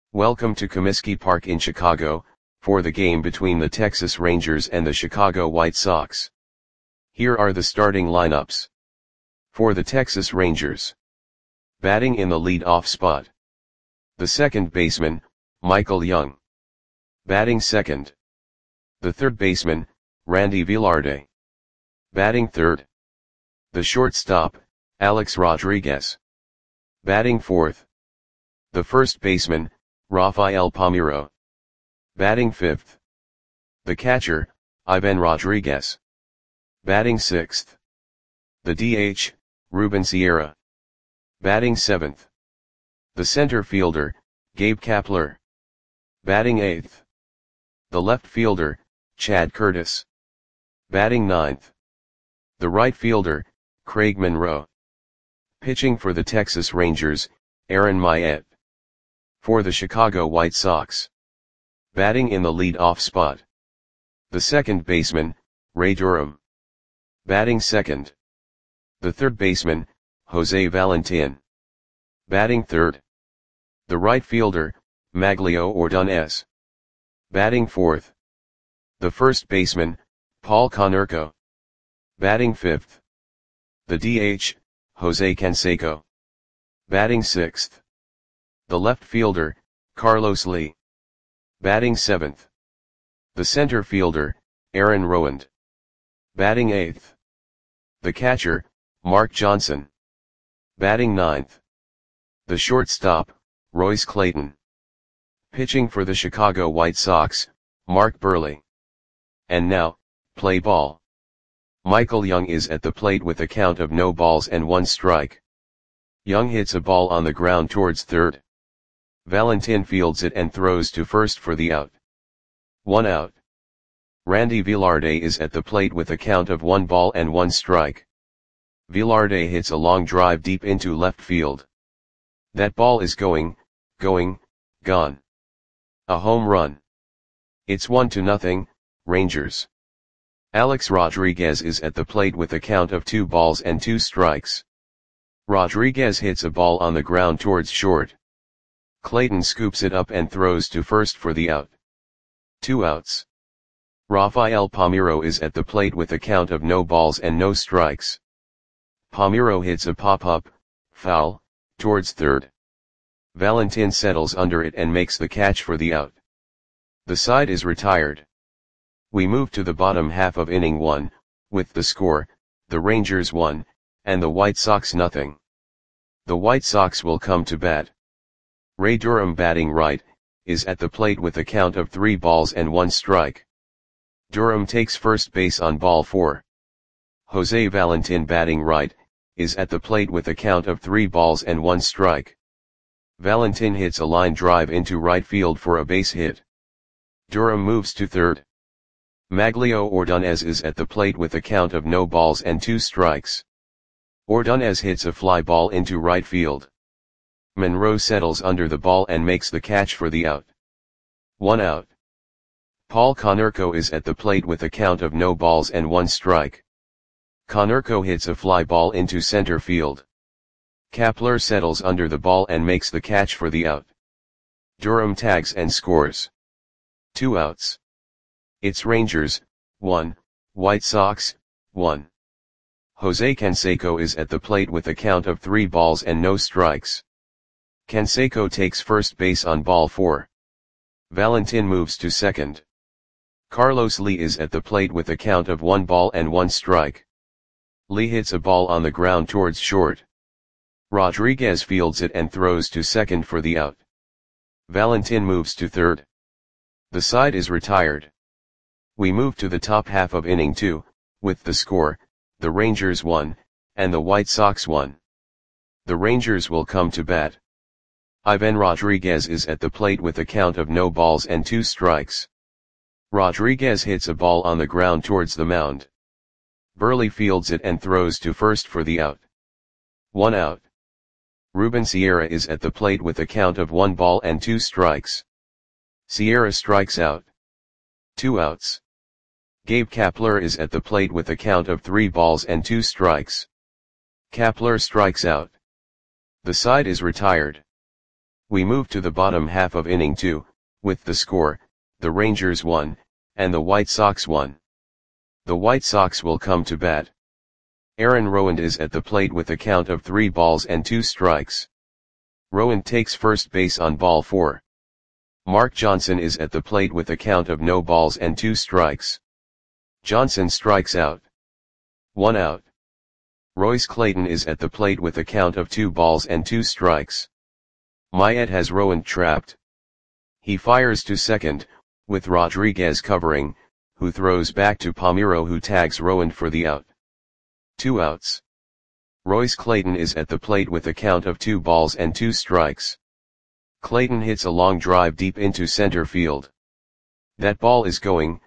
Welcome to Comiskey Park in Chicago, for the game between the Texas Rangers and the Chicago White Sox. Here are the starting lineups. For the Texas Rangers. Batting in the lead-off spot. The second baseman, Michael Young. Batting second. The third baseman, Randy Velarde. Batting third. The shortstop, Alex Rodriguez. Batting fourth. The first baseman, Rafael Palmeiro. Batting fifth. The catcher, Ivan Rodriguez. Batting sixth. The DH, Ruben Sierra. Batting seventh. The center fielder, Gabe Kapler. Batting eighth. The left fielder, Chad Curtis. Batting ninth. The right fielder, Craig Monroe. Pitching for the Texas Rangers, Aaron Myatt. For the Chicago White Sox. Batting in the lead-off spot. The second baseman, Ray Durham. Batting second. The third baseman, Jose Valentin. Batting third. The right fielder, Maglio Ordonez. Batting fourth. The first baseman, Paul Konerko. Batting fifth. The DH, Jose Canseco. Batting sixth. The left fielder, Carlos Lee. Batting seventh. The center fielder, Aaron Rowand. Batting eighth. The catcher, Mark Johnson. Batting ninth. The shortstop, Royce Clayton. Pitching for the Chicago White Sox, Mark Buehrle. And now, play ball. Michael Young is at the plate with a count of no balls and one strike. Young hits a ball on the ground towards third. Valentin fields it and throws to first for the out. 1 out. Randy Velarde is at the plate with a count of 1 ball and 1 strike. Velarde hits a long drive deep into left field. That ball is gone. A home run. It's 1-0, Rangers. Alex Rodriguez is at the plate with a count of 2 balls and 2 strikes. Rodriguez hits a ball on the ground towards short. Clayton scoops it up and throws to first for the out. 2 outs. Rafael Palmeiro is at the plate with a count of no balls and no strikes. Palmeiro hits a pop-up, foul, towards third. Valentin settles under it and makes the catch for the out. The side is retired. We move to the bottom half of inning 1, with the score, the Rangers 1, and the White Sox 0. The White Sox will come to bat. Ray Durham batting right, is at the plate with a count of 3 balls and 1 strike. Durham takes first base on ball 4. Jose Valentin batting right, is at the plate with a count of 3 balls and 1 strike. Valentin hits a line drive into right field for a base hit. Durham moves to third. Maglio Ordonez is at the plate with a count of no balls and 2 strikes. Ordonez hits a fly ball into right field. Monroe settles under the ball and makes the catch for the out. 1 out. Paul Konerko is at the plate with a count of no balls and 1 strike. Konerko hits a fly ball into center field. Kapler settles under the ball and makes the catch for the out. Durham tags and scores. 2 outs. It's Rangers, 1, White Sox, 1. Jose Canseco is at the plate with a count of 3 balls and no strikes. Canseco takes first base on ball 4. Valentin moves to second. Carlos Lee is at the plate with a count of 1 ball and 1 strike. Lee hits a ball on the ground towards short. Rodriguez fields it and throws to second for the out. Valentin moves to third. The side is retired. We move to the top half of inning 2, with the score, the Rangers 1, and the White Sox 1. The Rangers will come to bat. Ivan Rodriguez is at the plate with a count of no balls and 2 strikes. Rodriguez hits a ball on the ground towards the mound. Buehrle fields it and throws to first for the out. 1 out. Ruben Sierra is at the plate with a count of 1 ball and 2 strikes. Sierra strikes out. 2 outs. Gabe Kapler is at the plate with a count of 3 balls and 2 strikes. Kapler strikes out. The side is retired. We move to the bottom half of inning 2, with the score, the Rangers 1, and the White Sox 1. The White Sox will come to bat. Aaron Rowand is at the plate with a count of 3 balls and 2 strikes. Rowand takes first base on ball 4. Mark Johnson is at the plate with a count of no balls and 2 strikes. Johnson strikes out. 1 out. Royce Clayton is at the plate with a count of 2 balls and 2 strikes. Mayet has Rowand trapped. He fires to second, with Rodriguez covering, who throws back to Palmeiro, who tags Rowand for the out. 2 outs. Royce Clayton is at the plate with a count of 2 balls and 2 strikes. Clayton hits a long drive deep into center field. That ball is gone.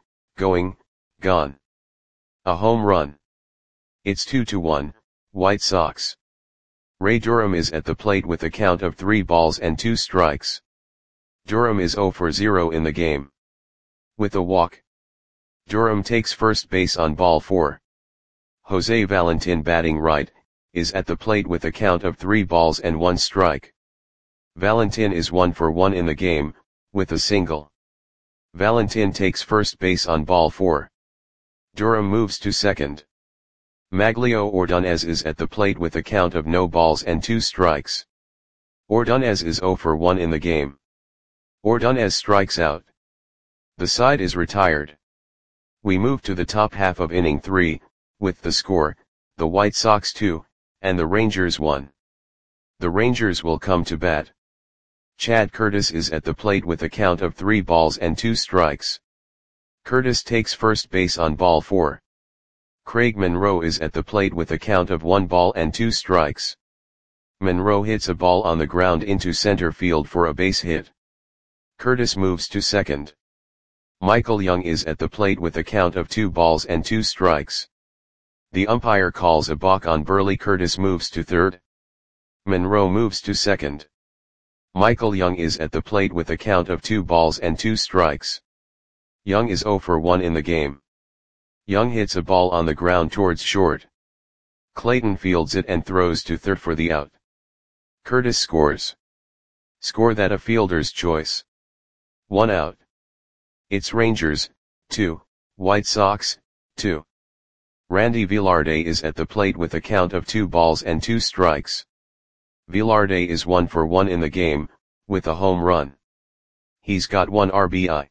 A home run. It's 2-1, White Sox. Ray Durham is at the plate with a count of 3 balls and 2 strikes. Durham is 0 for 0 in the game. With a walk. Durham takes first base on ball 4. Jose Valentin, batting right, is at the plate with a count of 3 balls and 1 strike. Valentin is 1 for 1 in the game, with a single. Valentin takes first base on ball 4. Durham moves to second. Maglio Ordonez is at the plate with a count of no balls and 2 strikes. Ordonez is 0 for 1 in the game. Ordonez strikes out. The side is retired. We move to the top half of inning 3, with the score, the White Sox 2, and the Rangers 1. The Rangers will come to bat. Chad Curtis is at the plate with a count of 3 balls and 2 strikes. Curtis takes first base on ball 4. Craig Monroe is at the plate with a count of 1 ball and 2 strikes. Monroe hits a ball on the ground into center field for a base hit. Curtis moves to second. Michael Young is at the plate with a count of 2 balls and 2 strikes. The umpire calls a balk on Burley. Curtis moves to third. Monroe moves to second. Michael Young is at the plate with a count of 2 balls and 2 strikes. Young is 0 for 1 in the game. Young hits a ball on the ground towards short. Clayton fields it and throws to third for the out. Curtis scores. Score that a fielder's choice. 1 out. It's Rangers, 2, White Sox, 2. Randy Velarde is at the plate with a count of 2 balls and 2 strikes. Velarde is 1 for 1 in the game, with a home run. He's got 1 RBI.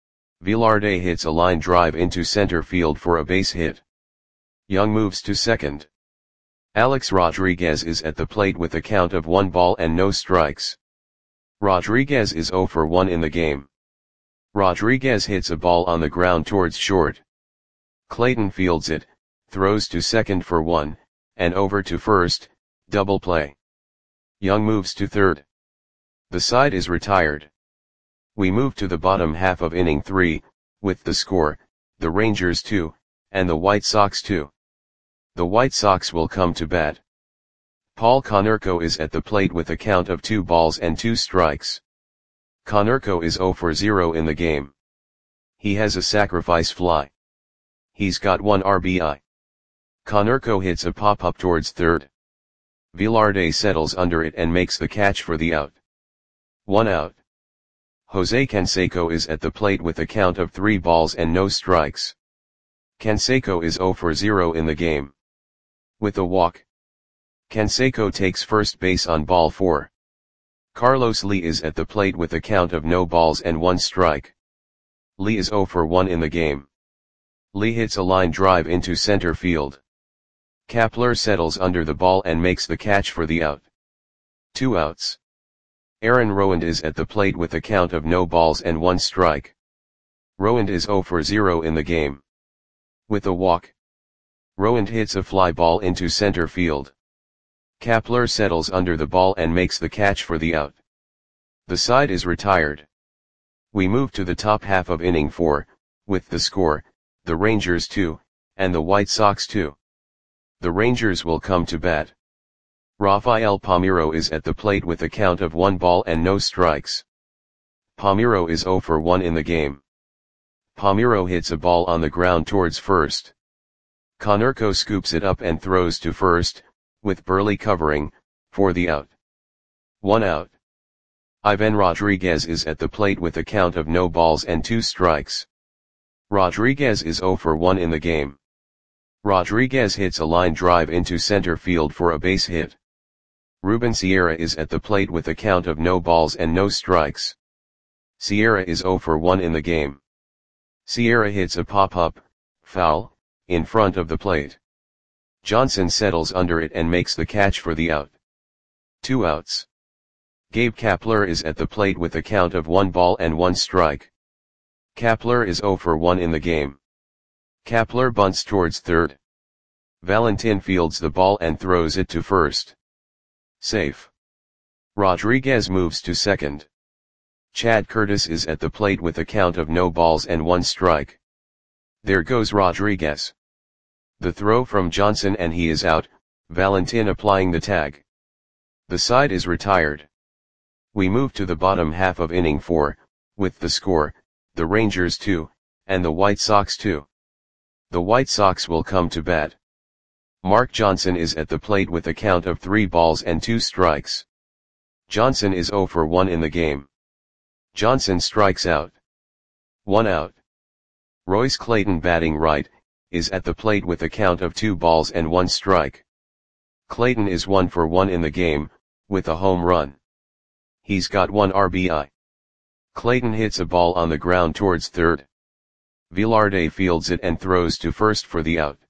Velarde hits a line drive into center field for a base hit. Young moves to second. Alex Rodriguez is at the plate with a count of 1 ball and no strikes. Rodriguez is 0 for 1 in the game. Rodriguez hits a ball on the ground towards short. Clayton fields it, throws to second for 1, and over to first, double play. Young moves to third. The side is retired. We move to the bottom half of inning 3, with the score, the Rangers 2, and the White Sox 2. The White Sox will come to bat. Paul Konerko is at the plate with a count of 2 balls and 2 strikes. Konerko is 0 for 0 in the game. He has a sacrifice fly. He's got 1 RBI. Konerko hits a pop-up towards third. Velarde settles under it and makes the catch for the out. 1 out. Jose Canseco is at the plate with a count of 3 balls and no strikes. Canseco is 0 for 0 in the game. With a walk. Canseco takes first base on ball 4. Carlos Lee is at the plate with a count of no balls and 1 strike. Lee is 0 for 1 in the game. Lee hits a line drive into center field. Kapler settles under the ball and makes the catch for the out. 2 outs. Aaron Rowand is at the plate with a count of no balls and 1 strike. Rowand is 0 for 0 in the game. With a walk. Rowand hits a fly ball into center field. Kapler settles under the ball and makes the catch for the out. The side is retired. We move to the top half of inning 4, with the score, the Rangers 2, and the White Sox 2. The Rangers will come to bat. Rafael Palmeiro is at the plate with a count of 1 ball and no strikes. Palmeiro is 0 for 1 in the game. Palmeiro hits a ball on the ground towards first. Konerko scoops it up and throws to first, with Burley covering, for the out. 1 out. Ivan Rodriguez is at the plate with a count of no balls and 2 strikes. Rodriguez is 0 for 1 in the game. Rodriguez hits a line drive into center field for a base hit. Ruben Sierra is at the plate with a count of no balls and no strikes. Sierra is 0 for 1 in the game. Sierra hits a pop-up, foul, in front of the plate. Johnson settles under it and makes the catch for the out. 2 outs. Gabe Kapler is at the plate with a count of 1 ball and 1 strike. Kapler is 0 for 1 in the game. Kapler bunts towards third. Valentin fields the ball and throws it to first. Safe. Rodriguez moves to second. Chad Curtis is at the plate with a count of no balls and 1 strike. There goes Rodriguez. The throw from Johnson and he is out, Valentin applying the tag. The side is retired. We move to the bottom half of inning 4, with the score, the Rangers 2, and the White Sox 2. The White Sox will come to bat. Mark Johnson is at the plate with a count of 3 balls and 2 strikes. Johnson is 0 for 1 in the game. Johnson strikes out. 1 out. Royce Clayton batting right, is at the plate with a count of 2 balls and 1 strike. Clayton is 1 for 1 in the game, with a home run. He's got 1 RBI. Clayton hits a ball on the ground towards third. Velarde fields it and throws to first for the out.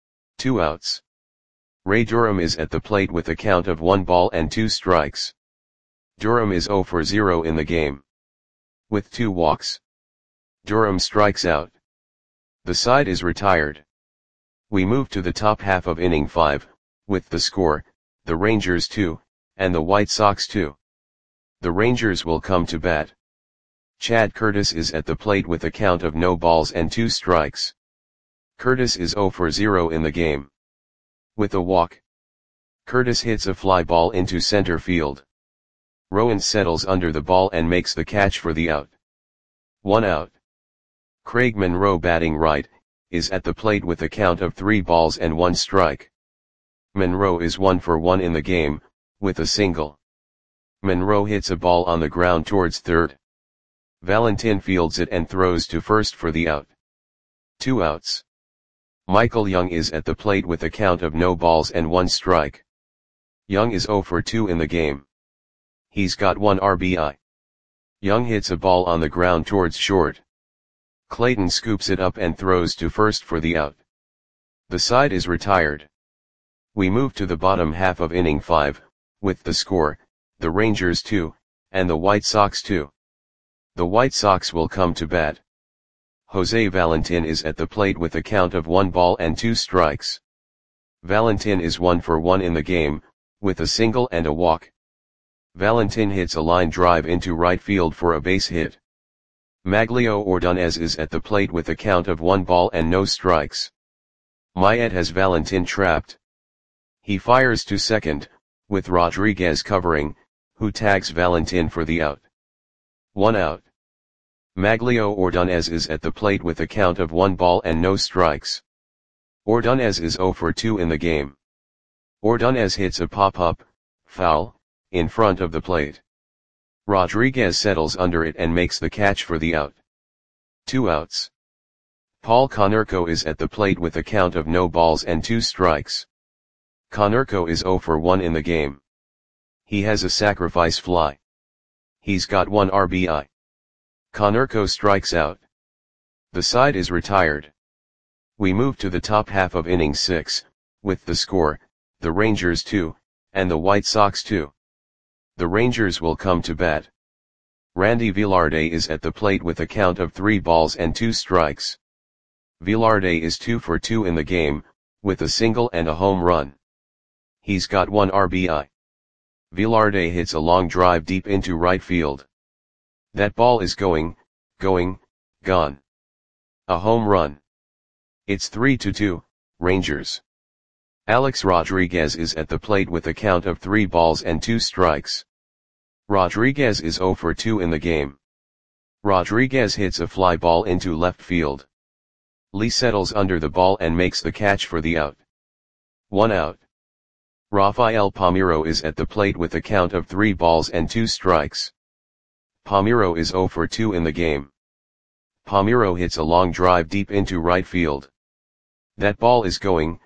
2 outs. Ray Durham is at the plate with a count of 1 ball and 2 strikes. Durham is 0 for 0 in the game. With 2 walks. Durham strikes out. The side is retired. We move to the top half of inning 5, with the score, the Rangers 2, and the White Sox 2. The Rangers will come to bat. Chad Curtis is at the plate with a count of no balls and 2 strikes. Curtis is 0 for 0 in the game. With a walk. Curtis hits a fly ball into center field. Rowan settles under the ball and makes the catch for the out. 1 out. Craig Monroe batting right, is at the plate with a count of 3 balls and 1 strike. Monroe is 1 for 1 in the game, with a single. Monroe hits a ball on the ground towards third. Valentin fields it and throws to first for the out. 2 outs. Michael Young is at the plate with a count of no balls and 1 strike. Young is 0 for 2 in the game. He's got 1 RBI. Young hits a ball on the ground towards short. Clayton scoops it up and throws to first for the out. The side is retired. We move to the bottom half of inning 5, with the score, the Rangers 2, and the White Sox 2. The White Sox will come to bat. Jose Valentin is at the plate with a count of 1 ball and 2 strikes. Valentin is 1 for 1 in the game, with a single and a walk. Valentin hits a line drive into right field for a base hit. Maglio Ordonez is at the plate with a count of 1 ball and no strikes. Mayet has Valentin trapped. He fires to second, with Rodriguez covering, who tags Valentin for the out. 1 out. Maglio Ordonez is at the plate with a count of 1 ball and no strikes. Ordonez is 0 for 2 in the game. Ordonez hits a pop-up, foul, in front of the plate. Rodriguez settles under it and makes the catch for the out. 2 outs. Paul Konerko is at the plate with a count of no balls and 2 strikes. Konerko is 0 for 1 in the game. He has a sacrifice fly. He's got 1 RBI. Konerko strikes out. The side is retired. We move to the top half of inning 6, with the score, the Rangers 2, and the White Sox 2. The Rangers will come to bat. Randy Velarde is at the plate with a count of 3 balls and 2 strikes. Velarde is 2 for 2 in the game, with a single and a home run. He's got 1 RBI. Velarde hits a long drive deep into right field. That ball is going, gone. A home run. It's 3-2, Rangers. Alex Rodriguez is at the plate with a count of 3 balls and 2 strikes. Rodriguez is 0 for 2 in the game. Rodriguez hits a fly ball into left field. Lee settles under the ball and makes the catch for the out. 1 out. Rafael Palmeiro is at the plate with a count of 3 balls and 2 strikes. Palmeiro is 0 for 2 in the game. Palmeiro hits a long drive deep into right field. That ball is gone.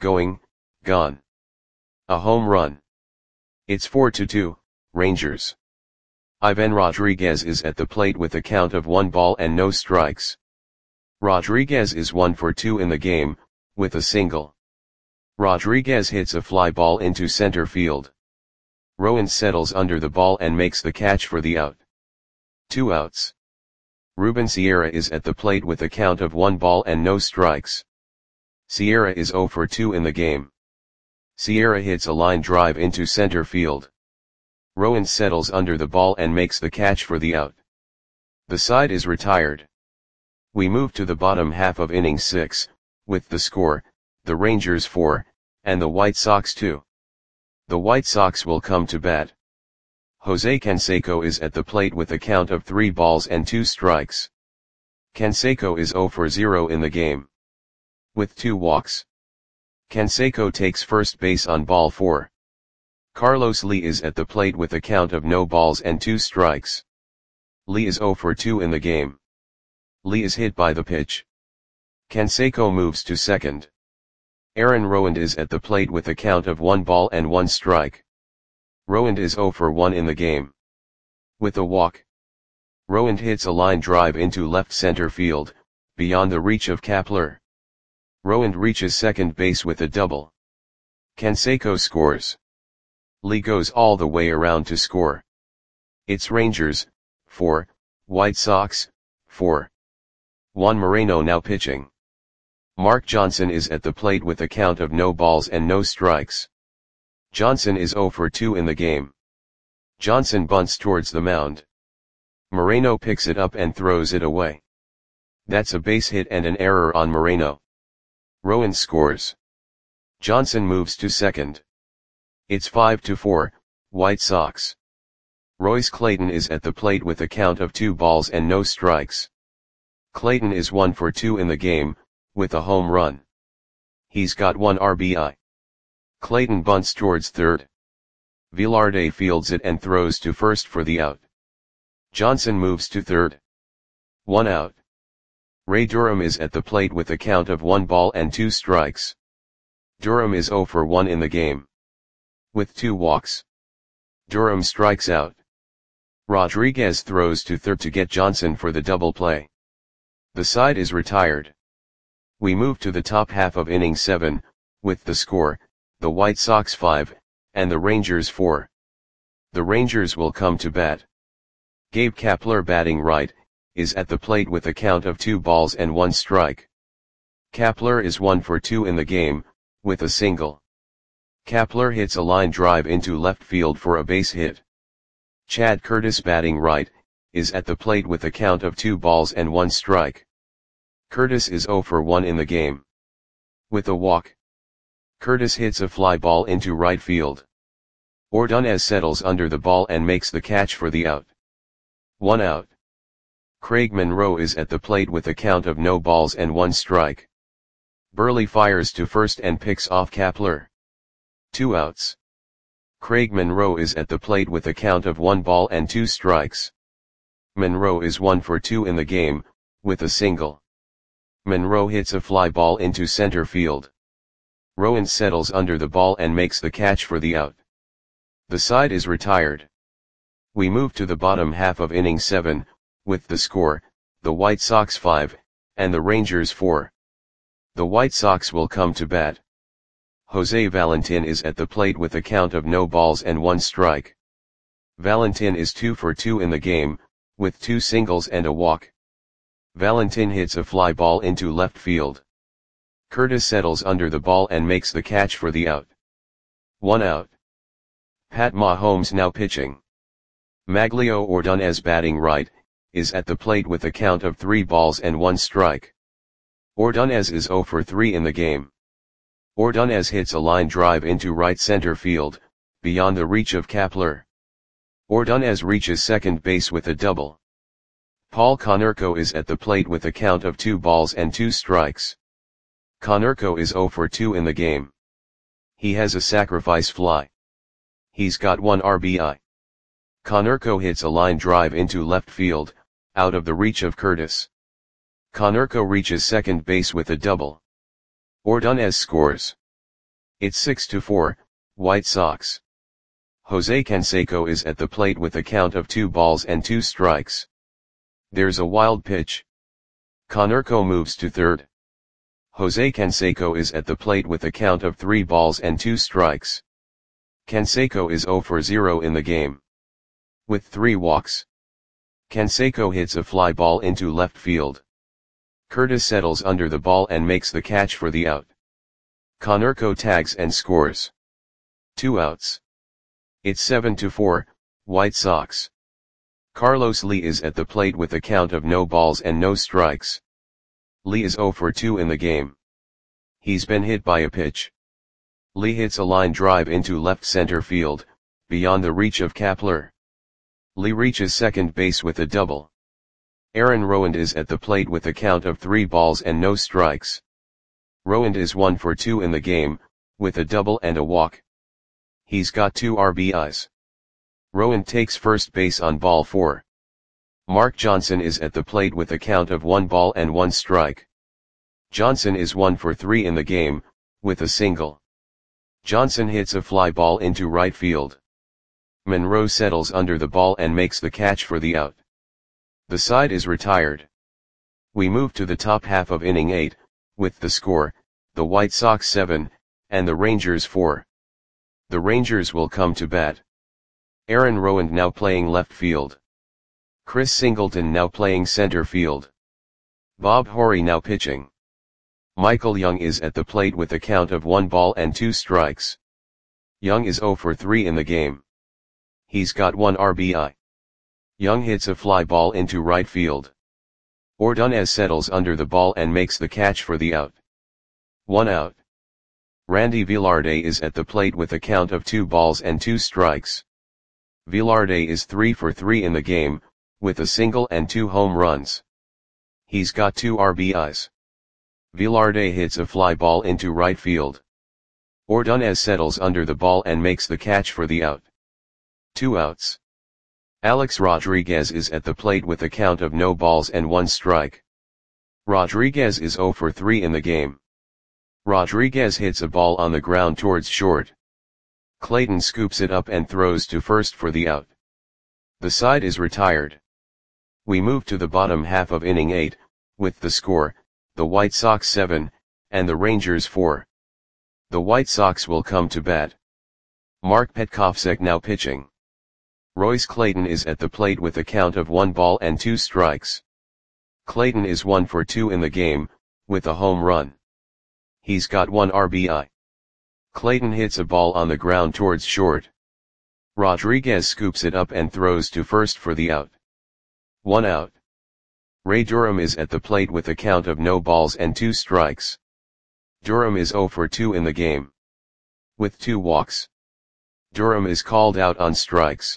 A home run. It's 4-2, Rangers. Ivan Rodriguez is at the plate with a count of 1 ball and no strikes. Rodriguez is 1 for 2 in the game, with a single. Rodriguez hits a fly ball into center field. Rowan settles under the ball and makes the catch for the out. 2 outs. Ruben Sierra is at the plate with a count of 1 ball and no strikes. Sierra is 0 for 2 in the game. Sierra hits a line drive into center field. Rowan settles under the ball and makes the catch for the out. The side is retired. We move to the bottom half of inning 6, with the score, the Rangers 4, and the White Sox 2. The White Sox will come to bat. Jose Canseco is at the plate with a count of 3 balls and 2 strikes. Canseco is 0 for 0 in the game. With 2 walks. Canseco takes first base on ball 4. Carlos Lee is at the plate with a count of no balls and 2 strikes. Lee is 0 for 2 in the game. Lee is hit by the pitch. Canseco moves to second. Aaron Rowand is at the plate with a count of 1 ball and 1 strike. Rowand is 0 for 1 in the game. With a walk. Rowand hits a line drive into left center field, beyond the reach of Kapler. Rowand reaches second base with a double. Canseco scores. Lee goes all the way around to score. It's Rangers, 4, White Sox, 4. Juan Moreno now pitching. Mark Johnson is at the plate with a count of no balls and no strikes. Johnson is 0 for 2 in the game. Johnson bunts towards the mound. Moreno picks it up and throws it away. That's a base hit and an error on Moreno. Rowan scores. Johnson moves to second. It's 5-4, White Sox. Royce Clayton is at the plate with a count of 2 balls and no strikes. Clayton is 1 for 2 in the game, with a home run. He's got 1 RBI. Clayton bunts towards third. Velarde fields it and throws to first for the out. Johnson moves to third. 1 out. Ray Durham is at the plate with a count of 1 ball and 2 strikes. Durham is 0 for 1 in the game. With 2 walks. Durham strikes out. Rodriguez throws to third to get Johnson for the double play. The side is retired. We move to the top half of inning 7, with the score, the White Sox 5, and the Rangers 4. The Rangers will come to bat. Gabe Kapler batting right, is at the plate with a count of 2 balls and 1 strike. Kapler is 1 for 2 in the game, with a single. Kapler hits a line drive into left field for a base hit. Chad Curtis batting right, is at the plate with a count of 2 balls and 1 strike. Curtis is 0 for 1 in the game. With a walk. Curtis hits a fly ball into right field. Ordonez settles under the ball and makes the catch for the out. 1 out. Craig Monroe is at the plate with a count of no balls and 1 strike. Burley fires to first and picks off Kapler. 2 outs. Craig Monroe is at the plate with a count of 1 ball and 2 strikes. Monroe is 1 for 2 in the game, with a single. Monroe hits a fly ball into center field. Rowan settles under the ball and makes the catch for the out. The side is retired. We move to the bottom half of inning 7, with the score, the White Sox 5, and the Rangers 4. The White Sox will come to bat. Jose Valentin is at the plate with a count of no balls and 1 strike. Valentin is 2 for 2 in the game, with 2 singles and a walk. Valentin hits a fly ball into left field. Curtis settles under the ball and makes the catch for the out. 1 out. Pat Mahomes now pitching. Maglio Ordonez batting right, is at the plate with a count of 3 balls and 1 strike. Ordonez is 0 for 3 in the game. Ordonez hits a line drive into right center field, beyond the reach of Kapler. Ordonez reaches second base with a double. Paul Konerko is at the plate with a count of 2 balls and 2 strikes. Konerko is 0 for 2 in the game. He has a sacrifice fly. He's got 1 RBI. Konerko hits a line drive into left field, out of the reach of Curtis. Konerko reaches second base with a double. Ordonez scores. It's 6-4, White Sox. Jose Canseco is at the plate with a count of 2 balls and 2 strikes. There's a wild pitch. Konerko moves to third. Jose Canseco is at the plate with a count of 3 balls and 2 strikes. Canseco is 0 for 0 in the game. With 3 walks. Canseco hits a fly ball into left field. Curtis settles under the ball and makes the catch for the out. Konerko tags and scores. 2 outs. It's 7-4, White Sox. Carlos Lee is at the plate with a count of no balls and no strikes. Lee is 0 for 2 in the game. He's been hit by a pitch. Lee hits a line drive into left center field, beyond the reach of Kapler. Lee reaches second base with a double. Aaron Rowand is at the plate with a count of 3 balls and no strikes. Rowand is 1 for 2 in the game, with a double and a walk. He's got 2 RBIs. Rowand takes first base on ball 4. Mark Johnson is at the plate with a count of 1 ball and 1 strike. Johnson is 1 for 3 in the game, with a single. Johnson hits a fly ball into right field. Monroe settles under the ball and makes the catch for the out. The side is retired. We move to the top half of inning 8, with the score, the White Sox 7, and the Rangers 4. The Rangers will come to bat. Aaron Rowand now playing left field. Chris Singleton now playing center field. Bob Horry now pitching. Michael Young is at the plate with a count of 1 ball and 2 strikes. Young is 0 for 3 in the game. He's got 1 RBI. Young hits a fly ball into right field. Ordonez settles under the ball and makes the catch for the out. 1 out. Randy Velarde is at the plate with a count of 2 balls and 2 strikes. Velarde is 3 for 3 in the game, with a single and 2 home runs. He's got 2 RBIs. Velarde hits a fly ball into right field. Ordonez settles under the ball and makes the catch for the out. 2 outs. Alex Rodriguez is at the plate with a count of no balls and 1 strike. Rodriguez is 0 for 3 in the game. Rodriguez hits a ball on the ground towards short. Clayton scoops it up and throws to first for the out. The side is retired. We move to the bottom half of inning 8, with the score, the White Sox 7, and the Rangers 4. The White Sox will come to bat. Mark Petkovsek now pitching. Royce Clayton is at the plate with a count of 1 ball and 2 strikes. Clayton is 1 for 2 in the game, with a home run. He's got 1 RBI. Clayton hits a ball on the ground towards short. Rodriguez scoops it up and throws to first for the out. 1 out. Ray Durham is at the plate with a count of no balls and 2 strikes. Durham is 0 for 2 in the game. With 2 walks. Durham is called out on strikes.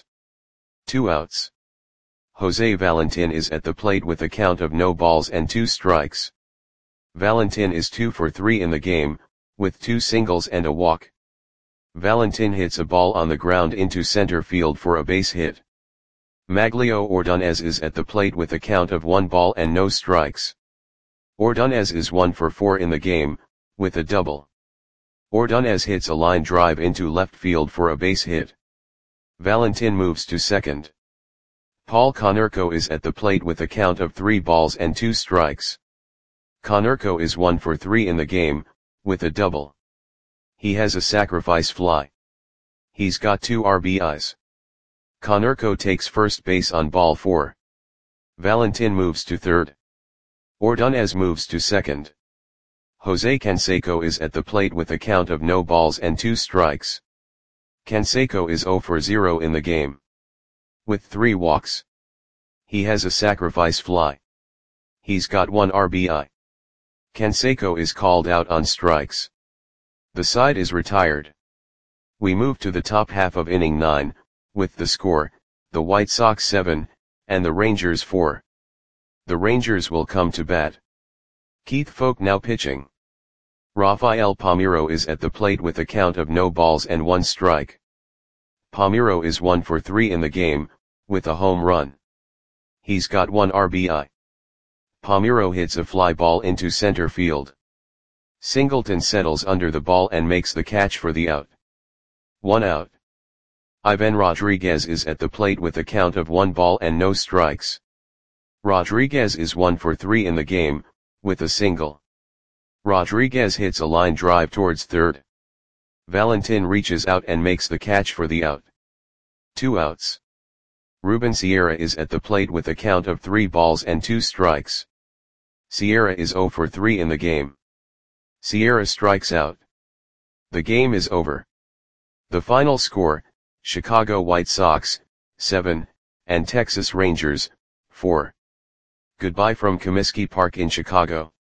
2 outs. Jose Valentin is at the plate with a count of no balls and 2 strikes. Valentin is 2 for 3 in the game, with 2 singles and a walk. Valentin hits a ball on the ground into center field for a base hit. Maglio Ordonez is at the plate with a count of 1 ball and no strikes. Ordonez is 1 for 4 in the game, with a double. Ordonez hits a line drive into left field for a base hit. Valentin moves to second. Paul Konerko is at the plate with a count of 3 balls and 2 strikes. Konerko is 1 for 3 in the game, with a double. He has a sacrifice fly. He's got 2 RBIs. Konerko takes first base on ball 4. Valentin moves to third. Ordonez moves to second. Jose Canseco is at the plate with a count of no balls and 2 strikes. Canseco is 0 for 0 in the game. With 3 walks. He has a sacrifice fly. He's got 1 RBI. Canseco is called out on strikes. The side is retired. We move to the top half of inning 9, with the score, the White Sox 7, and the Rangers 4. The Rangers will come to bat. Keith Foulke now pitching. Rafael Palmeiro is at the plate with a count of no balls and 1 strike. Palmeiro is 1 for 3 in the game, with a home run. He's got 1 RBI. Palmeiro hits a fly ball into center field. Singleton settles under the ball and makes the catch for the out. 1 out. Ivan Rodriguez is at the plate with a count of 1 ball and no strikes. Rodriguez is 1 for 3 in the game, with a single. Rodriguez hits a line drive towards third. Valentin reaches out and makes the catch for the out. 2 outs. Ruben Sierra is at the plate with a count of 3 balls and 2 strikes. Sierra is 0 for 3 in the game. Sierra strikes out. The game is over. The final score, Chicago White Sox, 7, and Texas Rangers, 4. Goodbye from Comiskey Park in Chicago.